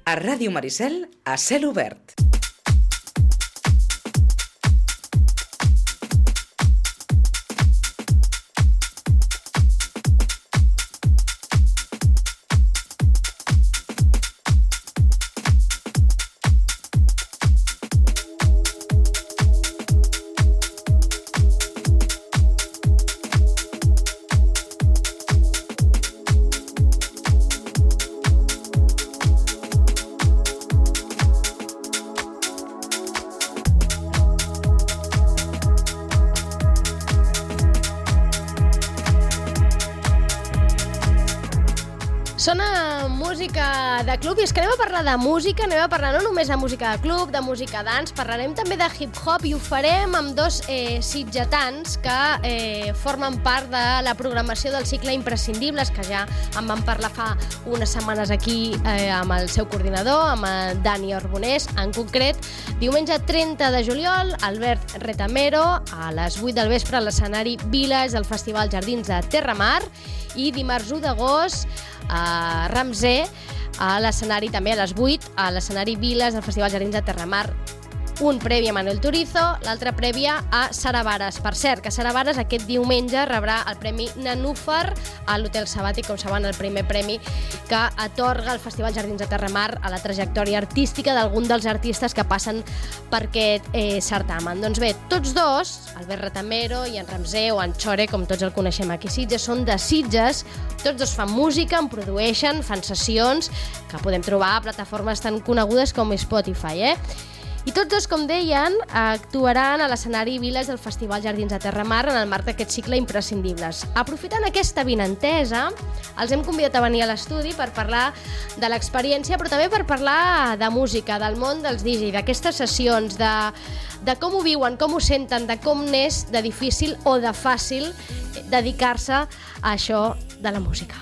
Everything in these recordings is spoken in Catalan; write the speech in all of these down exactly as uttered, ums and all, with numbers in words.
A Ràdio Maricel, a cel obert. Sona música de club i és que anem a parlar de música, anem a parlar no només de música de club, de música dance, parlarem també de hip-hop i ho farem amb dos eh, sitgetans que eh, formen part de la programació del cicle Imprescindibles, que ja en vam parlar fa unes setmanes aquí eh, amb el seu coordinador, amb el Dani Orbonés. En concret, diumenge trenta de juliol, Albert Retamero, a les vuit del vespre a l'escenari Village del Festival Jardins de Terramar, i dimarts u d'agost a Ramsey, a l'escenari també a les vuit, a l'escenari Viles del Festival Jardins de Terramar. Un previ a Manuel Turizo, l'altre prèvia a Sara Vares. Per cert, que Sara Vares aquest diumenge rebrà el Premi Nanúfar a l'Hotel Sabàtic, com saben, el primer premi que atorga el Festival Jardins de Terramar a la trajectòria artística d'algun dels artistes que passen per aquest eh, certamen. Doncs bé, tots dos, Albert Retamero i en Ramsey, o en Chore, com tots el coneixem aquí a Sitges, són de Sitges. Tots dos fan música, en produeixen, fan sessions que podem trobar a plataformes tan conegudes com Spotify, eh? I tots dos, com deien, actuaran a l'escenari Viles del Festival Jardins de Terramar en el marc d'aquest cicle Imprescindibles. Aprofitant aquesta vinentesa, els hem convidat a venir a l'estudi per parlar de l'experiència, però també per parlar de música, del món dels D J, d'aquestes sessions, de, de com ho viuen, com ho senten, de com n'és de difícil o de fàcil dedicar-se a això de la música.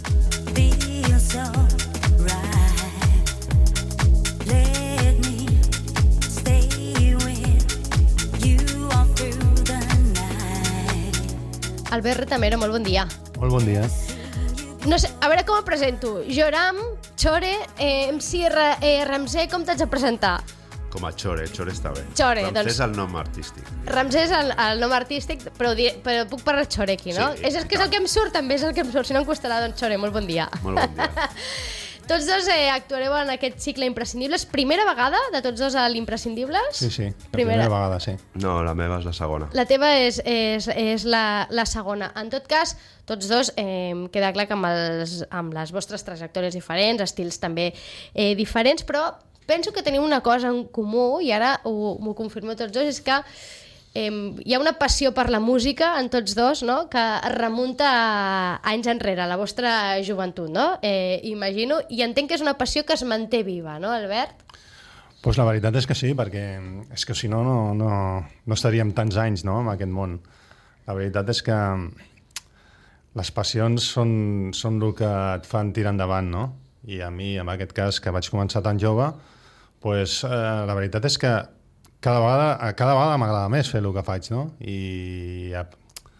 Albert Retamero, molt bon dia. Molt bon dia. No sé, a veure com em presento. Joram, Chore, eh, M C R, eh, Ramsey, com t'haig de presentar? Com a Chore, Chore està bé. Chore, Ramsey doncs... és el nom artístic. Ramsey és el, el nom artístic, però, di... però puc parlar Chore aquí, no? Sí, és, és que és el que em surt, també és el que em surt. Si no em costarà, doncs Chore, molt bon dia. Molt bon dia. Tots dos eh, actuareu en aquest cicle Imprescindibles. Primera vegada de tots dos a l'Imprescindibles? Sí, sí, la primera. primera vegada, sí. No, la meva és la segona. La teva és, és, és la, la segona. En tot cas, tots dos, eh, queda clar que amb, els, amb les vostres trajectòries diferents, estils també eh, diferents, però penso que teniu una cosa en comú, i ara m'ho confirmeu tots dos, és que Eh, hi ha una passió per la música en tots dos, no?, que es remunta a anys enrere, a la vostra joventut, no? Eh, imagino, i entenc que és una passió que es manté viva, no, Albert? Pues la veritat és que sí, perquè és que si no, no, no, no estaríem tants anys, no?, en aquest món. La veritat és que les passions són, són el que et fan tirar endavant, no? I a mi, en aquest cas, que vaig començar tan jove, pues, eh, la veritat és que cada vegada, cada vegada m'agrada més fer el que faig, no? I a,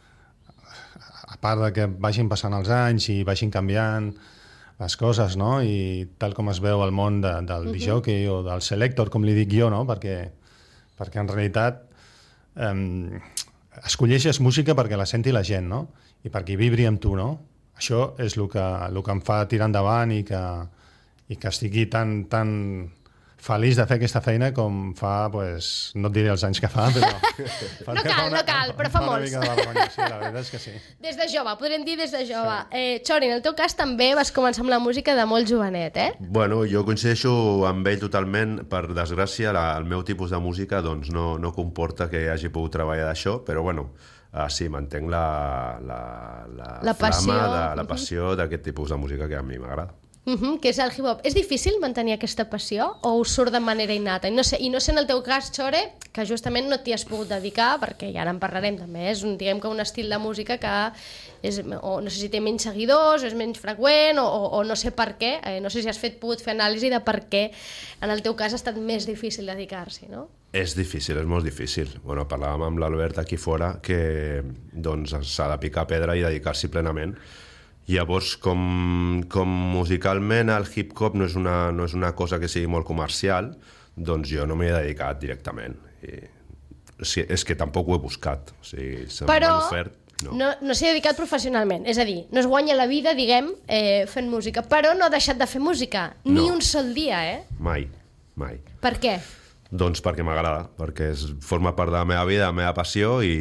a part de que vagin passant els anys i vagin canviant les coses, no? I tal com es veu el món de, del uh-huh. disc-jockey o del selector, com li dic jo, no? Perquè, perquè en realitat eh, escolleixes música perquè la senti la gent, no? I perquè vibri amb tu, no? Això és el que, el que em fa tirar endavant i que, i que estigui tan... tan feliç de fer aquesta feina com fa, pues, no et diré els anys que fa, però... Fa, no cal, una, no cal, però fa, fa molts. Una mica de vergonya, sí, la veritat és que sí. Des de jove, podríem dir des de jove. Sí. Eh, Chori, en el teu cas també vas començar amb la música de molt jovenet, eh? Bueno, jo coincideixo amb ell totalment. Per desgràcia, la, el meu tipus de música doncs, no, no comporta que hagi pogut treballar d'això, però bueno, uh, sí, mantenc la, la, la, la flama, passió, de, la passió d'aquest tipus de música que a mi m'agrada. Uh-huh, que és el hip-hop. És difícil mantenir aquesta passió o us surt de manera innata? I no sé, i no sé en el teu cas, Chore, que justament no t'hi has pogut dedicar, perquè ja ara en parlarem també, és un, diguem que un estil de música que és, o no sé si té menys seguidors, o és menys freqüent, o, o, o no sé per què, eh, no sé si has fet, pogut fer anàlisi de per què en el teu cas ha estat més difícil dedicar-s'hi, no? És difícil, és molt difícil. Bueno, parlàvem amb l'Albert aquí fora que doncs s'ha de picar pedra i dedicar-s'hi plenament. Llavors, com, com musicalment el hip-hop no és, una, no és una cosa que sigui molt comercial, doncs jo no m'hi he dedicat directament. I, és, és que tampoc ho he buscat. O sigui, però ofert, no, no, no s'hi ha dedicat professionalment. És a dir, no es guanya la vida, diguem, eh, fent música, però no ha deixat de fer música. Ni No. un sol dia, eh? mai, mai. Per què? Doncs perquè m'agrada, perquè es forma part de la meva vida, de la meva passió i,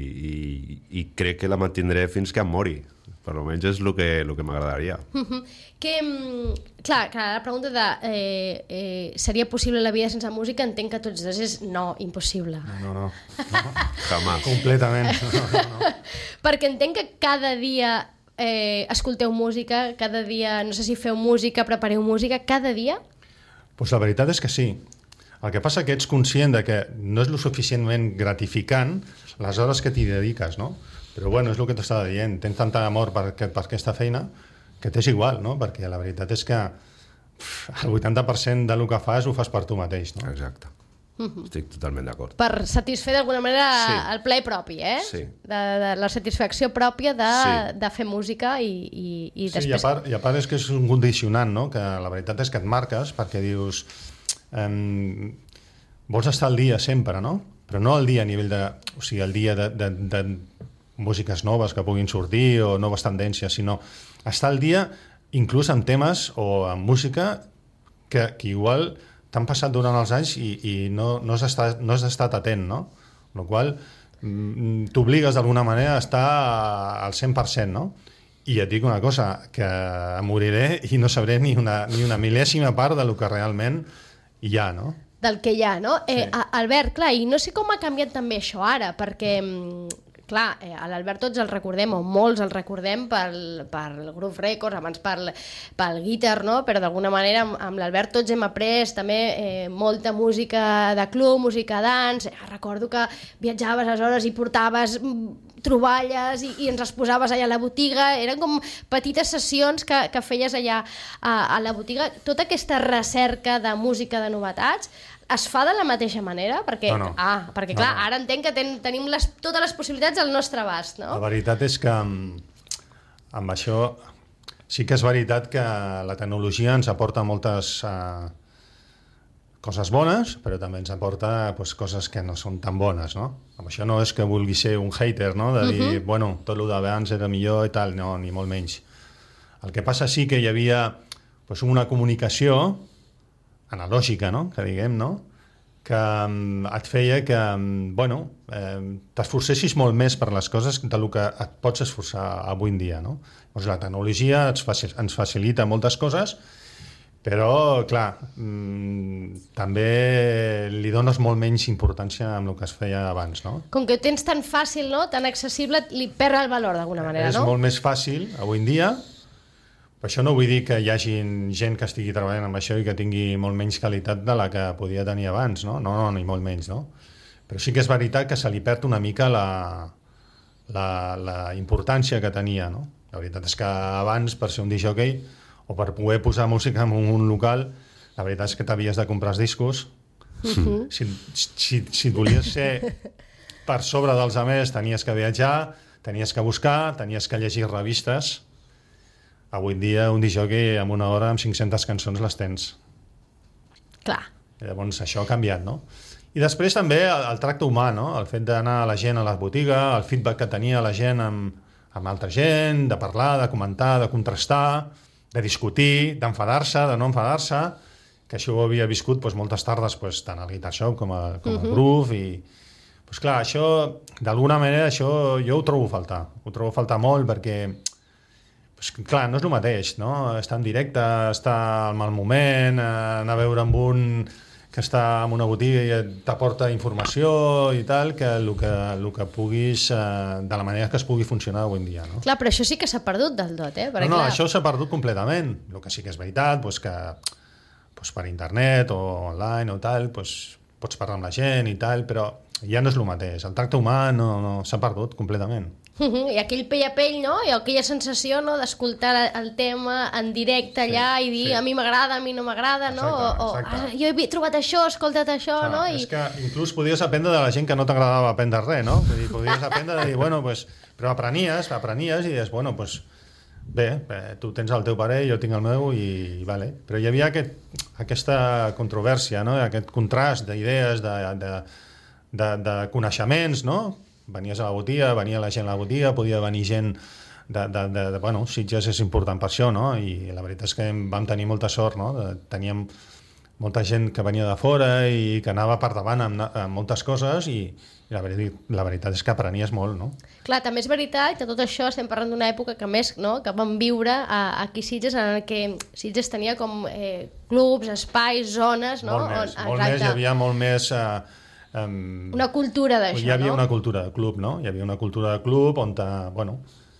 i, i crec que la mantindré fins que em mori. Per almenys és el que, el que m'agradaria. Uh-huh. Que, mm, clar, clar, la pregunta de eh, eh, seria possible la vida sense música, entenc que tots dos és no, impossible. No, no, no. Jamás. Completament. No, no, no. Perquè entenc que cada dia eh, escolteu música, cada dia, no sé si feu música, prepareu música, cada dia? Pues la veritat és que sí. El que passa que ets conscient de que no és lo suficientment gratificant les hores que t'hi dediques, no? Però bueno, és el que t'estava dient. Tens tanta amor per, per aquesta feina que t'és igual, no? Perquè la veritat és que pff, el vuitanta per cent del que fas ho fas per tu mateix, no? Exacte. Estic totalment d'acord. Per satisfer d'alguna manera Sí. el plaer propi, eh? Sí. De, de la satisfacció pròpia de, Sí. de fer música i, i, i Sí, i després... a, part, i a part és que és un condicionant, no? Que la veritat és que et marques perquè dius um, vols estar al dia sempre, no? Però no al dia a nivell de... O sigui, al dia de, de, de músiques noves que puguin sortir o noves tendències, sinó estar al dia inclús amb temes o amb música que, que igual t'han passat durant els anys i, i no, no, has estat, no has estat atent, no? Amb la qual mm, t'obligues d'alguna manera a estar al cent per cent, no? I et dic una cosa, que em moriré i no sabré ni una, ni una mil·lèsima part del que realment hi ha, no? Del que hi ha, no? Sí. Eh, a- Albert, clar, i no sé com ha canviat també això ara, perquè, mm, clar, eh, a l'Albert tots el recordem, o molts el recordem pel, pel Groove Records, abans pel, pel Guitar, no? Però d'alguna manera amb, amb l'Albert tots hem après també eh, molta música de club, música dance. Eh, recordo que viatjaves aleshores i portaves mm, troballes i, i ens les posaves allà a la botiga, eren com petites sessions que, que feies allà a, a la botiga. Tota aquesta recerca de música, de novetats, es fa de la mateixa manera? Perquè, No, no. Ah, perquè No, clar, no. ara entenc que ten, tenim les, totes les possibilitats al nostre abast, no? La veritat és que amb, amb això sí que és veritat que la tecnologia ens aporta moltes uh, coses bones, però també ens aporta pues, coses que no són tan bones, no? Amb això no és que vulgui ser un hater, no? De dir, uh -huh. bueno, tot el d'abans era millor i tal, no, ni molt menys. El que passa sí que hi havia pues, una comunicació analògica, no? Que diguem, no? Que um, et feia que, um, bueno, eh, t'esforcessis molt més per les coses del que et pots esforçar avui en dia, no? Llavors, la tecnologia ens, facil, ens facilita moltes coses, però, clar, mm, també li dones molt menys importància amb el que es feia abans, no? Com que ho tens tan fàcil, no? Tan accessible, li perd el valor d'alguna manera, És no? molt més fàcil avui en dia. Per això no vull dir que hi hagi gent que estigui treballant amb això i que tingui molt menys qualitat de la que podia tenir abans, no? No, no, ni molt menys, no? Però sí que és veritat que se li perd una mica la, la, la importància que tenia, no? La veritat és que abans, per ser un discjockey o per poder posar música en un local, la veritat és que t'havies de comprar els discos. Uh-huh. Si, si, si volies ser per sobre dels altres, tenies que viatjar, tenies que buscar, tenies que llegir revistes. Avui en dia un discjockey en una hora amb cinc-centes cançons les tens. Clar. I llavors això ha canviat, no? I després també el, el tracte humà, no? El fet d'anar a la gent a les botigues, el feedback que tenia la gent amb, amb altra gent, de parlar, de comentar, de contrastar, de discutir, d'enfadar-se, de no enfadar-se, que això ho havia viscut doncs, moltes tardes doncs, tant al Guitar Shop com a, com a Uh-huh. Groove i doncs, clar, això d'alguna manera això jo ho trobo a faltar, ho trobo a faltar molt perquè pues, clar, no és el mateix, no? Estar en directe, estar al mal moment, eh, anar a veure amb un que està en una botiga i et- t'aporta informació i tal, que el que, el que puguis, eh, de la manera que es pugui funcionar avui en dia, no? Clar, però això sí que s'ha perdut del tot, eh? Perquè, No, no, clar, això s'ha perdut completament. El que sí que és veritat, doncs que doncs per internet o online o tal, doncs pots parlar amb la gent i tal, però ja no és el mateix. El tracte humà no, no s'ha perdut completament. Uh-huh. I aquell pell a pell, no? I aquella sensació, no?, d'escoltar el tema en directe allà Sí, i dir sí. a mi m'agrada, a mi no m'agrada, no? Exacte, o, o exacte. ah, jo he trobat això, escolta't això, Clar, no? és I... que inclús podies aprendre de la gent que no t'agradava aprendre res, no? Vull dir, podies aprendre de dir, bueno, pues, però aprenies, aprenies i dius, bueno, pues, bé, eh, tu tens el teu pare, jo tinc el meu i vale. Però hi havia aquest, aquesta controvèrsia, no? Aquest contrast d'idees, de, de, de, de coneixements, no? Venies a la botiga, venia la gent a la botiga, podia venir gent de, de, de, de bueno, Sitges és important per això, no? I la veritat és que vam tenir molta sort, no? De, teníem molta gent que venia de fora i que anava per davant amb, amb moltes coses i, i la, veritat, la veritat és que aprenies molt, no? Clar, també és veritat que tot això estem parlant d'una època que més, no?, que vam viure a, aquí a Sitges, en el que Sitges tenia com eh, clubs, espais, zones, no? Molt més, On, molt més, hi havia molt més... Eh, Um, una cultura d'això, no? Hi havia no? una cultura de club, no? Hi havia una cultura de club on, te, bueno,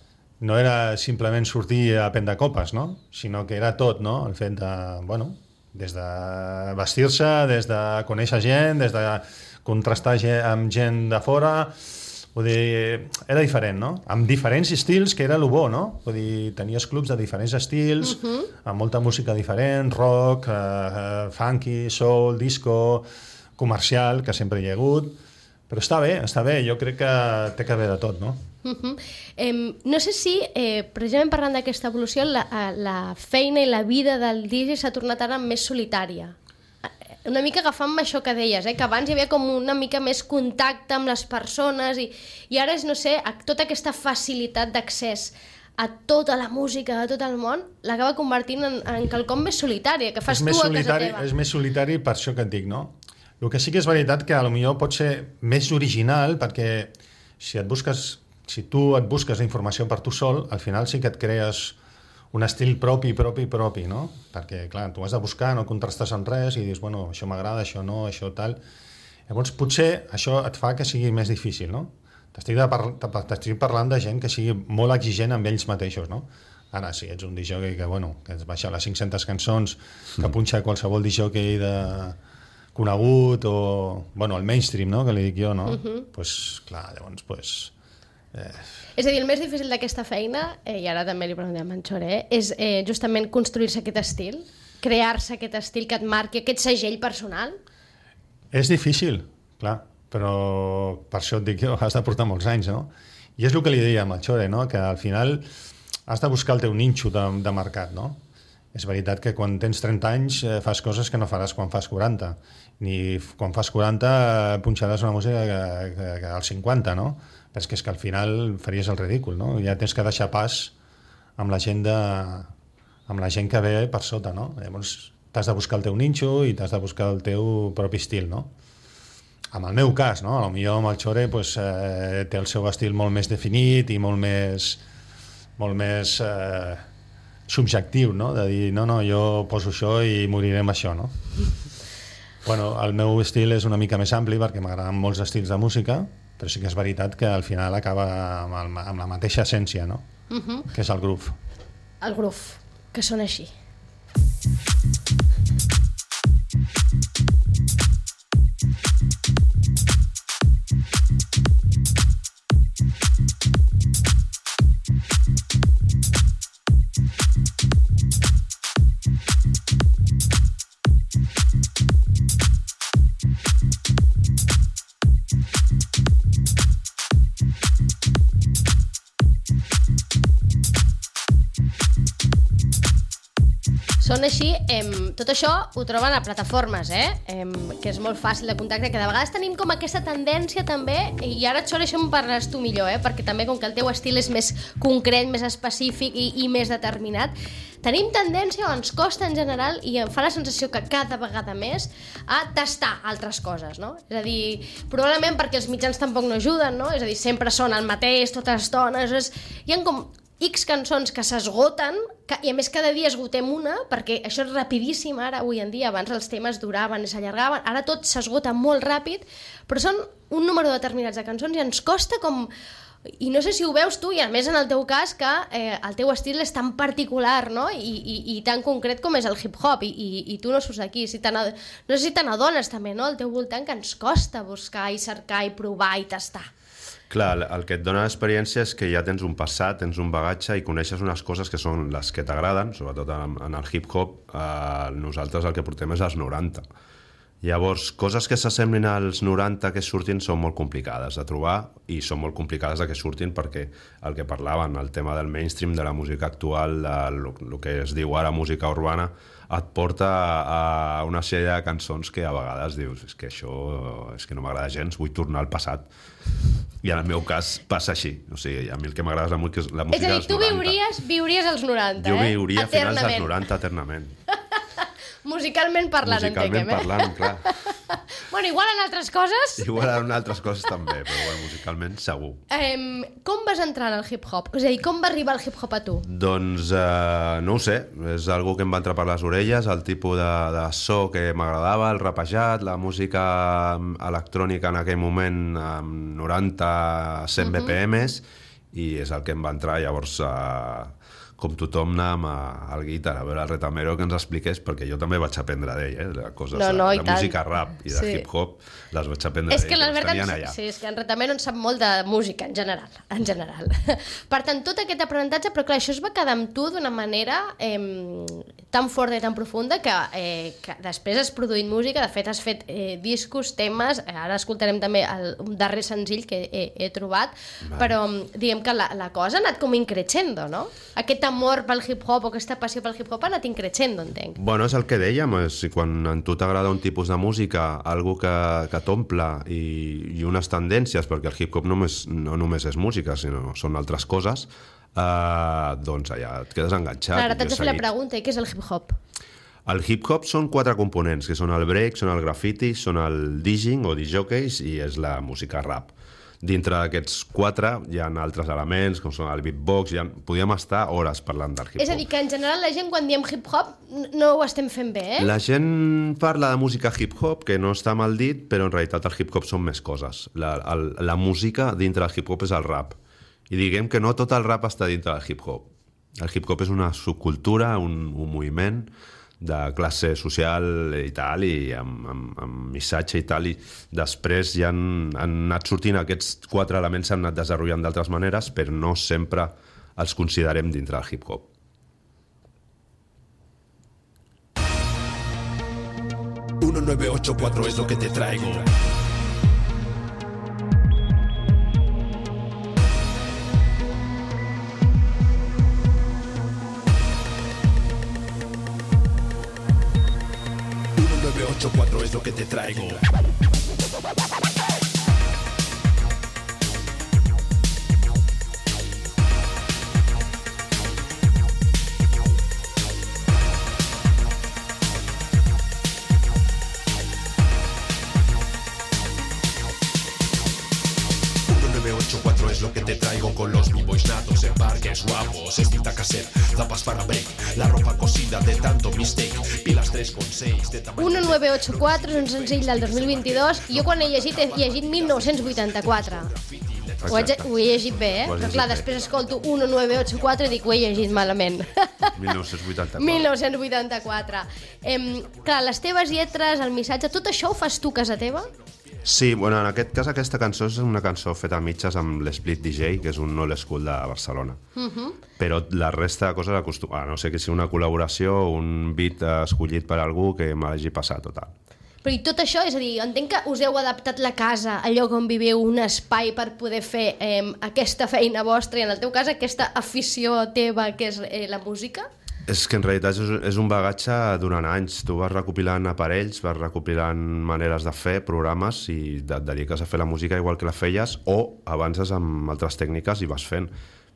no era simplement sortir a prendre copes, no? Sinó que era tot, no? El fet de, bueno, des de vestir-se, des de conèixer gent, des de contrastar gent, amb gent de fora, vull dir, era diferent, no? Amb diferents estils, que era el bo, no? Vull dir, tenies clubs de diferents estils, uh-huh. amb molta música diferent, rock, uh, funky, soul, disco, comercial, que sempre hi ha hagut, però està bé, està bé, jo crec que té que haver de tot, no? Uh-huh. eh, no sé si, eh, precisament parlant d'aquesta evolució, la, la feina i la vida del D J s'ha tornat ara més solitària. Una mica agafant això que deies, eh? Que abans hi havia com una mica més contacte amb les persones i, i ara és, no sé, tota aquesta facilitat d'accés a tota la música de tot el món l'acaba convertint en, en quelcom més solitari, que fas tu a casa teva. És més solitari per això que et dic, no? El que sí que és veritat que potser pot ser més original, perquè si et busques, si tu et busques la informació per tu sol, al final sí que et crees un estil propi, propi, propi, no? Perquè, clar, tu has de buscar, no contrastes amb res i dius, bueno, això m'agrada, això no, això tal. Llavors, potser això et fa que sigui més difícil, no? T'estic, de par t'estic parlant de gent que sigui molt exigent amb ells mateixos, no? Ara, si ets un D J que, bueno, que es baixa les cinc-centes cançons, que punxa qualsevol D J de conegut o, bueno, el mainstream, no?, que li dic jo, no? Uh-huh. Pues, clar, llavors, pues... Eh... És a dir, el més difícil d'aquesta feina, eh, i ara també li preguntem a en Chore, eh, és eh, justament construir-se aquest estil, crear-se aquest estil que et marqui, aquest segell personal? És difícil, clar, però per això et dic jo, has de portar molts anys, no? I és el que li deia a Chore, no?, que al final has de buscar el teu ninxo de, de mercat, no? És veritat que quan tens trenta anys eh, fas coses que no faràs quan fas quaranta, ni quan fas quaranta eh, punxaràs una música que, que, que als cinquanta, no? Però és que, és que al final faries el ridícul, no? Ja tens que deixar pas amb la gent, de, amb la gent que ve per sota, no? Llavors t'has de buscar el teu ninxo i t'has de buscar el teu propi estil, no? En el meu cas, no? Potser amb el Chore pues, eh, té el seu estil molt més definit i molt més... molt més eh, subjectiu, no? De dir, no, no, jo poso això i moriré amb això, no? Bueno, el meu estil és una mica més ampli perquè m'agraden molts estils de música, però sí que és veritat que al final acaba amb, el, amb la mateixa essència, no? Uh-huh. Que és el groove. El groove, que sona així. Són així, em, tot això ho troben a plataformes, eh? Em, que és molt fàcil de contacte, que de vegades tenim com aquesta tendència també, i ara Chore això em parles tu millor, eh? Perquè també com que el teu estil és més concret, més específic i, i més determinat, tenim tendència, o ens costa en general, i em fa la sensació que cada vegada més, a tastar altres coses, no? És a dir, probablement perquè els mitjans tampoc no ajuden, no? És a dir, sempre són el mateix, totes les tones, és... hi ha com X cançons que s'esgoten, i a més cada dia esgotem una, perquè això és rapidíssim ara, avui en dia, abans els temes duraven i s'allargaven, ara tot s'esgota molt ràpid, però són un número determinats de cançons i ens costa com... I no sé si ho veus tu, i a més en el teu cas, que eh, el teu estil és tan particular, no? I, i, i tan concret com és el hip-hop, i, i, i tu no surts d'aquí. Si no sé si te n'adones també, no? Al teu voltant, que ens costa buscar i cercar i provar i tastar. Clar, el que et dona l'experiència és que ja tens un passat, tens un bagatge i coneixes unes coses que són les que t'agraden, sobretot en el hip-hop. Eh, nosaltres el que portem és els noranta. Llavors, coses que s'assemblin als noranta que surtin són molt complicades de trobar i són molt complicades de que surtin perquè el que parlaven, el tema del mainstream, de la música actual, el que es diu ara música urbana, et porta a una sèrie de cançons que a vegades dius és que això és que no m'agrada gens, vull tornar al passat. I en el meu cas passa així. O sigui, a mi el que m'agrada és la música, la música dels noranta. És a dir, tu viuries, viuries als noranta, jo eh? Jo viuria a finals dels noranta eternament. Musicalment parlant, Musicalment entenguem, eh? parlant, clar. Bueno, igual en altres coses... Igual en altres coses també, però bueno, musicalment segur. Um, com vas entrar en el hip-hop? És a dir, com va arribar el hip-hop a tu? Doncs uh, no ho sé, és algo que em va entrar per les orelles, el tipus de, de so que m'agradava, el rapejat, la música electrònica en aquell moment amb noranta a cent uh -huh. B P Ms, i és el que em va entrar. Llavors... Uh, com tothom anàvem al guitar a veure el Retamero que ens expliqués, perquè jo també vaig aprendre d'ell, eh? De coses no, no, de, de música rap i de sí. hip-hop, les vaig aprendre és d'ell, que les tenien allà. allà. Sí, és que en Retamero en sap molt de música, en general. En general. Per tant, tot aquest aprenentatge, però clar, això es va quedar amb tu d'una manera eh, tan forta i tan profunda que, eh, que després has produït música, de fet has fet eh, discos, temes, ara escoltarem també el darrer senzill que he, he trobat, vale. Però diguem que la, la cosa ha anat com increixendo, no? Aquest amor pel hip-hop o aquesta passió pel hip-hop ha anat increixendo, entenc. Bueno, és el que dèiem, és, quan a tu t'agrada un tipus de música, algo que, que t'omple i, i unes tendències, perquè el hip-hop només, no només és música, sinó són altres coses, eh, doncs allà et quedes enganxat. Ara t'haig de fer la pregunta, i què és el hip-hop? El hip-hop són quatre components, que són el break, són el graffiti, són el DJing o disjockeys i és la música rap. Dintre d'aquests quatre hi ha altres elements, com són el beatbox, ha... podríem estar hores parlant del hip-hop. És a dir, que en general la gent quan diem hip-hop no ho estem fent bé, eh? La gent parla de música hip-hop, que no està mal dit, però en realitat el hip-hop són més coses. La, el, la música dintre del hip-hop és el rap. I diguem que no tot el rap està dintre del hip-hop. El hip-hop és una subcultura, un, un moviment de classe social i tal, i amb, amb, amb missatge i tal, i després ja han, han anat sortint aquests quatre elements, s'han anat desenvolupant d'altres maneres, però no sempre els considerem dintre del hip-hop. uno nueve ocho cuatro es lo que te traigo. ocho cuatro es lo que te traigo. ocho cuatro es lo que te traigo con los b-boys natos en parques guapos, es tinta cassette, zapas para break, la ropa cosida de tanto mistake, pilas tres coma seis de tamaño... mil nou cents vuitanta-quatre és un senzill del dos mil vint-i-dos i jo quan he llegit he llegit mil nou-cents vuitanta-quatre. Ho he, ho he llegit bé, eh? Però clar, després escolto mil nou cents vuitanta-quatre i dic ho he llegit malament. mil nou-cents vuitanta-quatre. mil nou-cents vuitanta-quatre. Em, clar, les teves lletres, el missatge, tot això ho fas tu a casa teva? Sí, bueno, en aquest cas aquesta cançó és una cançó feta a mitges amb l'Split D J, que és un old school de Barcelona. Uh -huh. Però la resta de coses acostuma, a no sé que sigui una col·laboració o un beat escollit per algú que m'hagi passat total. Però i tot això, és a dir, entenc que us heu adaptat la casa, el lloc on viviu, un espai per poder fer eh, aquesta feina vostra i en el teu cas aquesta afició teva que és eh, la música? És que en realitat és un bagatge durant anys. Tu vas recopilant aparells, vas recopilant maneres de fer, programes, i et dediques a fer la música igual que la feies, o avances amb altres tècniques i vas fent.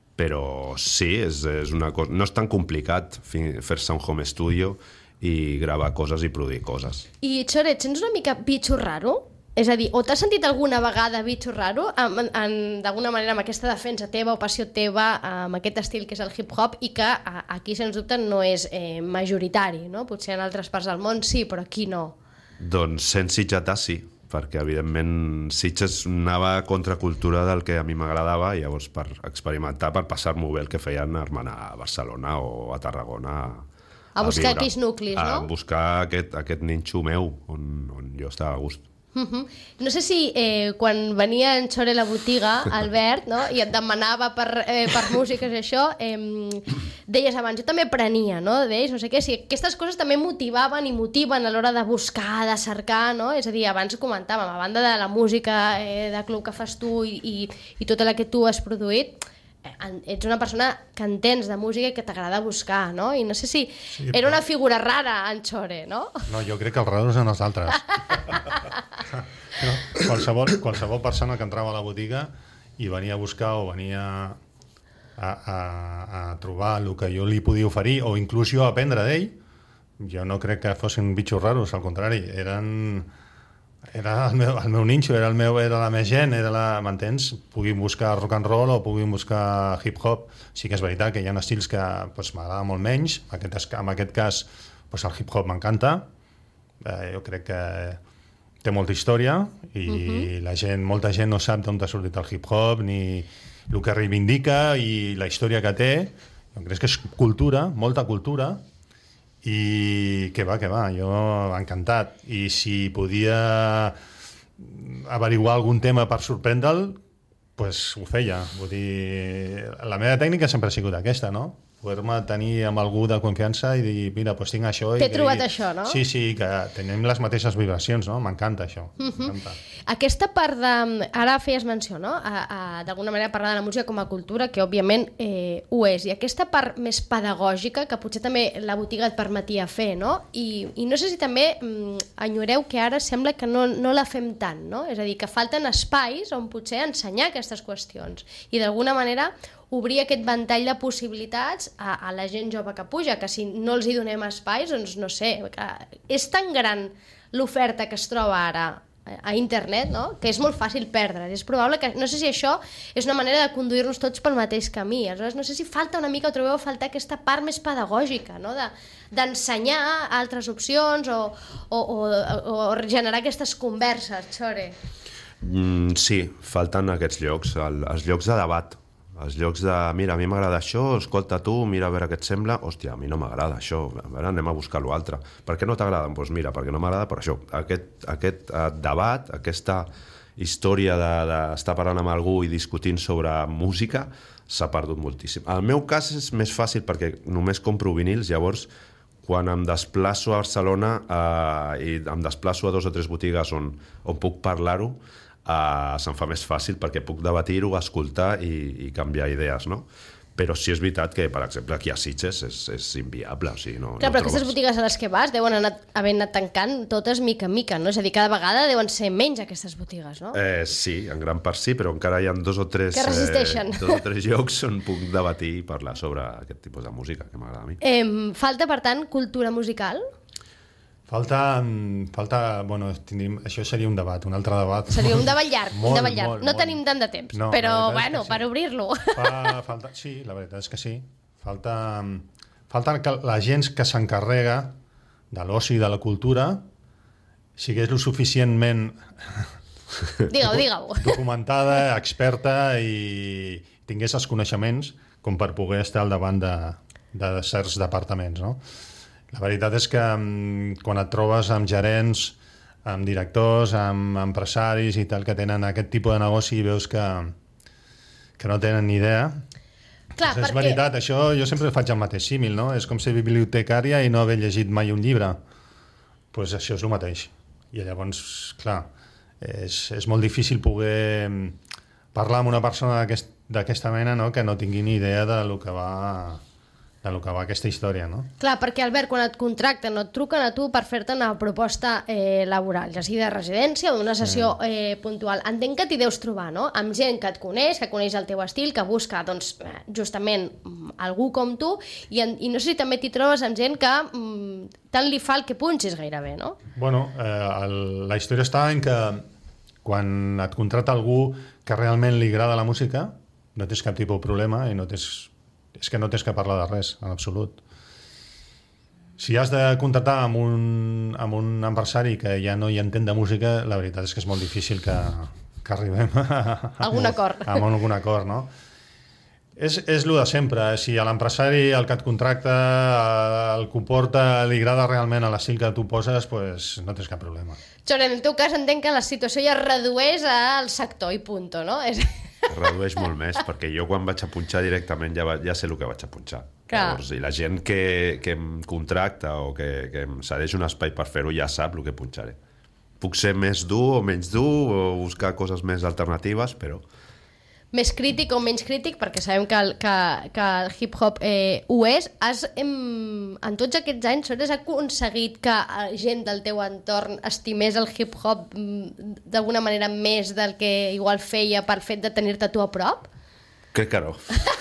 Però sí, és, és una cosa... no és tan complicat fer-se un home studio i gravar coses i produir coses. I, Xore, et sents una mica bitxo raro? És a dir, o t'has sentit alguna vegada bitxo raro d'alguna manera amb aquesta defensa teva o passió teva amb aquest estil que és el hip-hop i que a, aquí, sens dubte, no és eh, majoritari, no? Potser en altres parts del món sí, però aquí no. Doncs sent sitgetà sí, perquè evidentment Sitges anava a contracultura del que a mi m'agradava i llavors per experimentar, per passar-m'ho bé el que feien anar a Barcelona o a Tarragona a, a buscar aquells nuclis, no? A buscar aquest, aquest ninxo meu on, on jo estava a gust. Uh -huh. No sé si eh, quan venia en Chore a la botiga, Albert, no? I et demanava per, eh, per músiques i això, eh, deies abans, jo també aprenia, no? Deies, no sé què, si aquestes coses també motivaven i motiven a l'hora de buscar, de cercar, no? És a dir, abans comentàvem, a banda de la música eh, de club que fas tu i, i, i tota la que tu has produït, ets una persona que entens de música i que t'agrada buscar, no? I no sé si sí, era una figura rara, en Chore, no? No, jo crec que els raros són els altres. No, qualsevol, qualsevol persona que entrava a la botiga i venia a buscar o venia a, a, a trobar el que jo li podia oferir o inclús jo aprendre d'ell, jo no crec que fossin bitxos raros, al contrari, eren... Era el meu, el meu ninxo, era, el meu, era la meva gent, era la, m'entens? Puguin buscar rock and roll o puguin buscar hip-hop. Sí que és veritat que hi ha estils que pues, m'agrada molt menys. En aquest, en aquest cas, pues, el hip-hop m'encanta. Eh, jo crec que té molta història i uh-huh. la gent, molta gent no sap d'on ha sortit el hip-hop ni el que reivindica i la història que té. Jo crec que és cultura, molta cultura. I que va, que va, jo encantat. I si podia averiguar algun tema per sorprendre'l, pues ho feia. Vull dir, la meva tècnica sempre ha sigut aquesta, no? Poder-me tenir amb algú de confiança i dir, mira, doncs tinc això... T'he trobat això, no? Sí, sí, que tenim les mateixes vibracions, no? M'encanta això. Uh -huh. Aquesta part de... Ara feies menció, no? D'alguna manera parlar de la música com a cultura, que òbviament eh, ho és. I aquesta part més pedagògica, que potser també la botiga et permetia fer, no? I, i no sé si també mm, enyoreu que ara sembla que no, no la fem tant, no? És a dir, que falten espais on potser ensenyar aquestes qüestions. I d'alguna manera obrir aquest ventall de possibilitats a, a la gent jove que puja, que si no els hi donem espais, doncs no sé, que és tan gran l'oferta que es troba ara a internet, no? Que és molt fàcil perdre. És probable que, no sé si això és una manera de conduir-nos tots pel mateix camí. Aleshores, no sé si falta una mica, o trobeu a faltar aquesta part més pedagògica, no? De, d'ensenyar altres opcions o, o, o, o generar aquestes converses, Chore. Mm, sí, falten aquests llocs, el, els llocs de debat. Els llocs de, mira, a mi m'agrada això, escolta tu, mira a veure què et sembla, hòstia, a mi no m'agrada això, a veure, anem a buscar l'altre. Per què no t'agrada? Doncs pues mira, perquè no m'agrada per això. Aquest, aquest uh, debat, aquesta història d'estar de, parlant amb algú i discutint sobre música s'ha perdut moltíssim. El meu cas és més fàcil perquè només compro vinils, llavors quan em desplaço a Barcelona uh, i em desplaço a dos o tres botigues on, on puc parlar-ho, Uh, se'm fa més fàcil perquè puc debatir-ho, escoltar i, i canviar idees, no? Però sí és veritat que, per exemple, aquí a Sitges és, és inviable, o sigui, no, clar, no però aquestes botigues a les que vas deuen anar, haver anat tancant totes mica en mica, no? És a dir, cada vegada deuen ser menys aquestes botigues, no? Eh, sí, en gran part sí, però encara hi ha dos o tres, que resisteixen. Eh, dos o tres llocs on puc debatir i parlar sobre aquest tipus de música que m'agrada a mi. Eh, falta, per tant, cultura musical? Falta, falta, bueno, tindrim, això seria un debat, un altre debat. Seria un debat llarg, molt, un debat llarg. Molt, no molt. tenim tant de temps, no, però, bueno, sí. per obrir-lo. Fa, falta, sí, la veritat és que sí. Falta, falta que la gent que s'encarrega de l'oci i de la cultura sigués lo suficientment digue-ho, digue-ho. documentada, experta i tingués els coneixements com per poder estar al davant de, de certs departaments, no? La veritat és que um, quan et trobes amb gerents, amb directors, amb empresaris i tal, que tenen aquest tipus de negoci i veus que, que no tenen ni idea, clar, doncs és perquè... veritat, això jo sempre faig el mateix símil, no? És com ser bibliotecària i no haver llegit mai un llibre. Doncs pues això és el mateix. I llavors, clar, és, és molt difícil poder parlar amb una persona d'aquesta mena, no? Que no tingui ni idea de lo que va... de lo que va aquesta història, no? Clar, perquè, Albert, quan et contracten o et truquen a tu per fer-te una proposta eh, laboral, ja sigui de residència o d'una sessió eh, puntual, entenc que t'hi deus trobar, no? Amb gent que et coneix, que coneix el teu estil, que busca, doncs, justament algú com tu, i, en, i no sé si també t'hi trobes amb gent que mm, tant li fa el que punxis gairebé, no? Bueno, eh, el, la història està en que quan et contracta algú que realment li agrada la música, no tens cap tipus de problema i no tens... és que no tens que parlar de res, en absolut. Si has de contactar amb un, amb un empresari que ja no hi entén de música, la veritat és que és molt difícil que, que arribem a, algun acord. a, a algun acord, no? És, és el de sempre. Si a l'empresari, el que et contracta, el que ho porta, li agrada realment a l'estil que tu poses, pues no tens cap problema. Joan, en el teu cas entenc que la situació ja es redueix al sector i punto, no? És... Es redueix molt més, perquè jo quan vaig a punxar directament ja, va, ja sé el que vaig a punxar. Llavors, i la gent que, que em contracta o que, que em cedeix un espai per fer-ho ja sap el que punxaré. Puc ser més dur o menys dur o buscar coses més alternatives, però... Més crític o menys crític, perquè sabem que el, que, que el hip-hop eh, ho és. Has, em, en tots aquests anys, has aconseguit que gent del teu entorn estimés el hip-hop d'alguna manera més del que igual feia per fet de tenir-te tu a prop? Crec que no.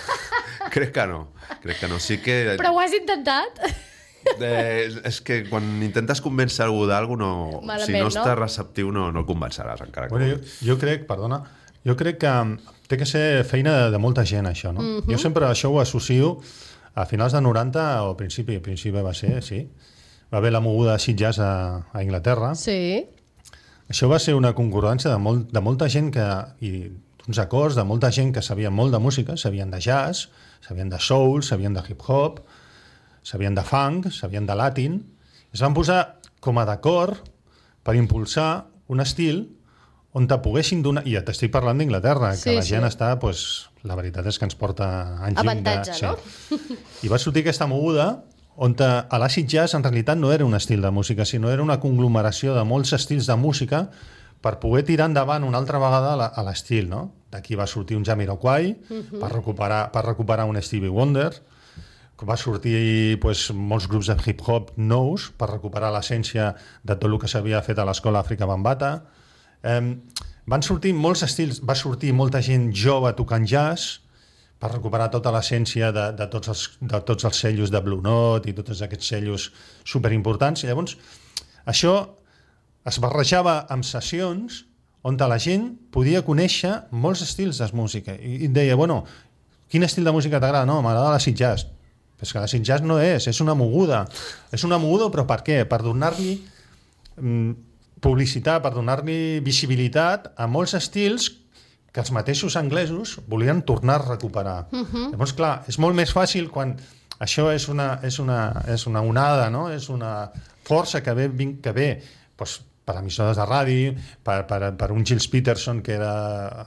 Crec que no. Crec que no. Sí que... Però ho has intentat? Eh, és que quan intentes convèncer algú d'algú, no, malament, si no, no està receptiu no, no el convenceràs encara. Bueno, jo, jo crec, perdona, jo crec que té que ser feina de, de molta gent, això, no? Mm-hmm. Jo sempre això ho associo a finals de noranta o al principi, al principi va ser, sí. Va haver la moguda de Acid Jazz a, a Anglaterra. Sí. Això va ser una concordància de, molt, de molta gent que, i uns acords de molta gent que sabien molt de música, sabien de jazz, sabien de soul, sabien de hip-hop, sabien de funk, sabien de latin. Es van posar com a d'acord per impulsar un estil on te poguessin donar... I ja t'estic parlant d'Inglaterra, sí, que la gent sí. està... Pues, la veritat és que ens porta anys... Avantatge, de, no? Sí. I va sortir aquesta moguda on te, a l'acid jazz en realitat no era un estil de música, sinó era una conglomeració de molts estils de música per poder tirar endavant una altra vegada la, a l'estil, no? D'aquí va sortir un Jamiroquai uh-huh. per, recuperar, per recuperar un Stevie Wonder, va sortir pues, molts grups de hip-hop nous per recuperar l'essència de tot el que s'havia fet a l'escola Àfrica Bambata. Eh, van sortir molts estils, va sortir molta gent jove tocant jazz per recuperar tota l'essència de, de, tots els, de tots els sellos de Blue Note i tots aquests sellos superimportants. I llavors això es barrejava amb sessions on la gent podia conèixer molts estils de música i, i deia, bueno, quin estil de música t'agrada? No, m'agrada l'acid jazz. Però és que l'acid jazz no és, és una moguda. És una moguda, però per què? Per donar-li mm, publicitat, per donar-li visibilitat a molts estils que els mateixos anglesos volien tornar a recuperar. Uh-huh. Llavors, clar, és molt més fàcil quan això és una, és una, és una onada, no? És una força que ve, que ve doncs, per emissores de ràdio, per, per, per un Gilles Peterson, que era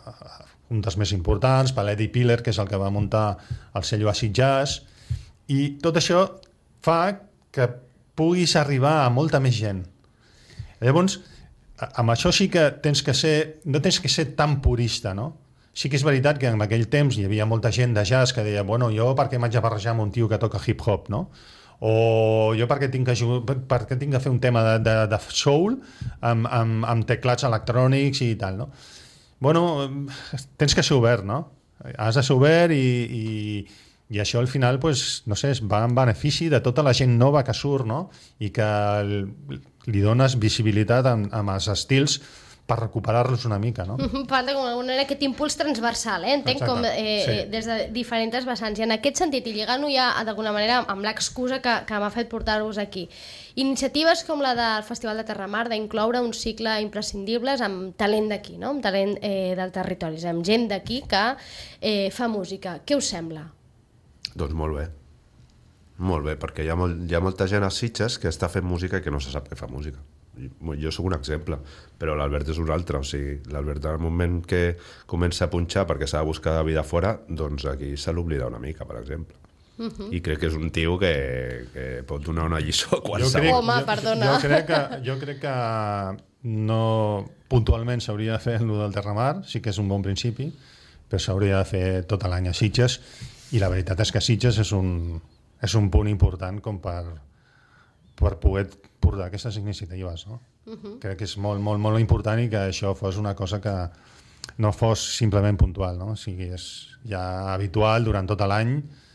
un dels més importants, per l'Eddie Piller, que és el que va muntar el sello Acid Jazz, i tot això fa que puguis arribar a molta més gent. Llavors, amb això sí que tens que ser, no tens que ser tan purista, no? Sí que és veritat que en aquell temps hi havia molta gent de jazz que deia, bueno, jo per què m'haig de barrejar amb un tio que toca hip-hop, no? O jo per què tinc que, per què tinc que fer un tema de, de, de soul amb, amb, amb teclats electrònics i tal, no? Bueno, tens que ser obert, no? Has de ser obert i, i, i això al final, pues, no sé, va en benefici de tota la gent nova que surt, no? I que li dones visibilitat amb, amb els estils per recuperar-los una mica, no? Falta com alguna manera aquest impuls transversal, eh? Entenc. Exacte. Com eh, sí. Des de diferents vessants. I en aquest sentit, i lligant-ho ja d'alguna manera amb l'excusa que, que m'ha fet portar-vos aquí, iniciatives com la del Festival de Terramar d'incloure un cicle imprescindibles amb talent d'aquí, no? Amb talent eh, del territori, amb gent d'aquí que eh, fa música. Què us sembla? Doncs molt bé. Molt bé, perquè hi ha, molt, hi ha molta gent a Sitges que està fent música i que no se sap que fa música. Jo sóc un exemple, però l'Albert és un altre. O sigui, l'Albert, al moment que comença a punxar perquè s'ha de buscar vida fora, doncs aquí se l'oblida una mica, per exemple. Uh-huh. I crec que és un tio que, que pot donar una lliçó a qualsevol. Home, perdona. Jo, jo, crec que, jo crec que no puntualment s'hauria de fer el del Terramar, sí que és un bon principi, però s'hauria de fer tot l'any a Sitges, i la veritat és que Sitges és un, és un punt important com per, per poder portar aquestes iniciatives, no? Uh-huh. Crec que és molt, molt, molt important i que això fos una cosa que no fos simplement puntual, no? O sigui, és ja habitual durant tot l'any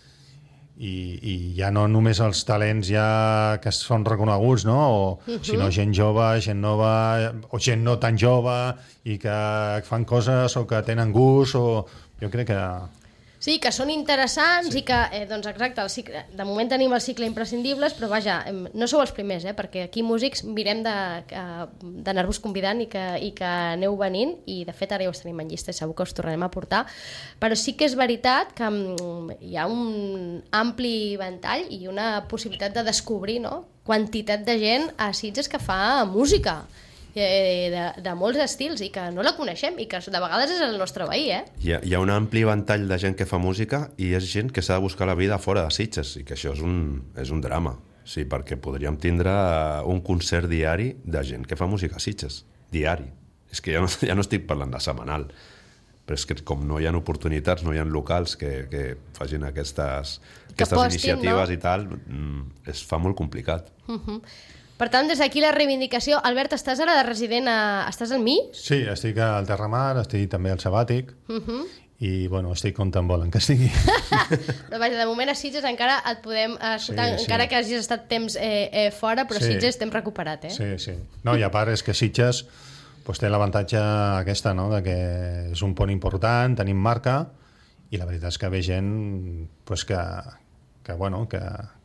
i, i ja no només els talents ja que són reconeguts, no? O, uh-huh. sinó gent jove, gent nova o gent no tan jove i que fan coses o que tenen gust o... Jo crec que Sí, que són interessants sí. i que, eh, doncs exacte, el cicle, de moment tenim el cicle imprescindibles, però vaja, em, no sou els primers, eh, perquè aquí músics mirem d'anar-vos convidant i que, i que aneu venint, i de fet ara ja us tenim en llista i segur que us tornarem a portar, però sí que és veritat que um, hi ha un ampli ventall i una possibilitat de descobrir, no?, quantitat de gent a Sitges que fa música, De, de molts estils i que no la coneixem i que de vegades és el nostre veí, eh? Hi ha, hi ha un ampli ventall de gent que fa música i és gent que s'ha de buscar la vida fora de Sitges i que això és un, és un drama, sí, perquè podríem tindre un concert diari de gent que fa música a Sitges, diari. És que ja no, ja no estic parlant de setmanal, però és que com no hi ha oportunitats, no hi ha locals que, que facin aquestes, aquestes postin, iniciatives, no? I tal, es fa molt complicat. Uh-huh. Per tant, des d'aquí la reivindicació. Albert, estàs ara de resident a... Estàs al M I? Sí, estic al Terramar, estic també al Sabàtic, uh-huh. i, bueno, estic on te'n volen que estigui. Però vaja, de moment a Sitges encara et podem escoltar, sí, sí. encara que hagis estat temps eh, eh, fora, però sí. Sitges t'hem recuperat, eh? Sí, sí. No, i a part és que Sitges pues, té l'avantatge aquesta, no?, de que és un pont important, tenim marca, i la veritat és que ve gent pues, que, que, bueno, que...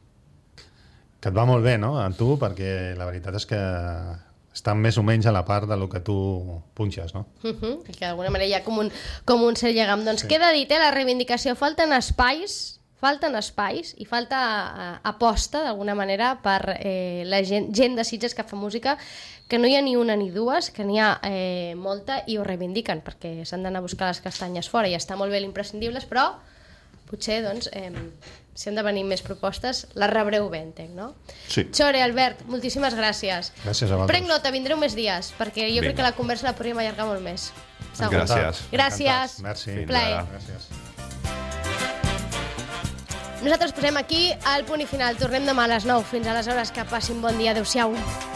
que et va molt bé, no?, a tu, perquè la veritat és que estan més o menys a la part de lo que tu punxes, no? Uh-huh. I que d'alguna manera hi ha com un, com un cert llegam. Doncs sí. Queda dit, eh, la reivindicació. Falten espais, falten espais i falta uh, aposta, d'alguna manera, per eh, la gent, gent de Sitges que fa música, que no hi ha ni una ni dues, que n'hi ha eh, molta i ho reivindiquen, perquè s'han d'anar a buscar les castanyes fora i està molt bé l'imprescindibles, però potser, doncs, eh, si han de venir més propostes, les rebreu bé, entenc, no? Sí. Chore, Albert, moltíssimes gràcies. Gràcies a vosaltres. Prenc nota, vindreu més dies, perquè jo Vinga. crec que la conversa la podríem allargar molt més. Segur. Gràcies. Gràcies. Merci. Plaer. Gràcies. Nosaltres posem aquí el punt i final. Tornem demà a les nou. Fins aleshores, que passin bon dia. Adéu-siau.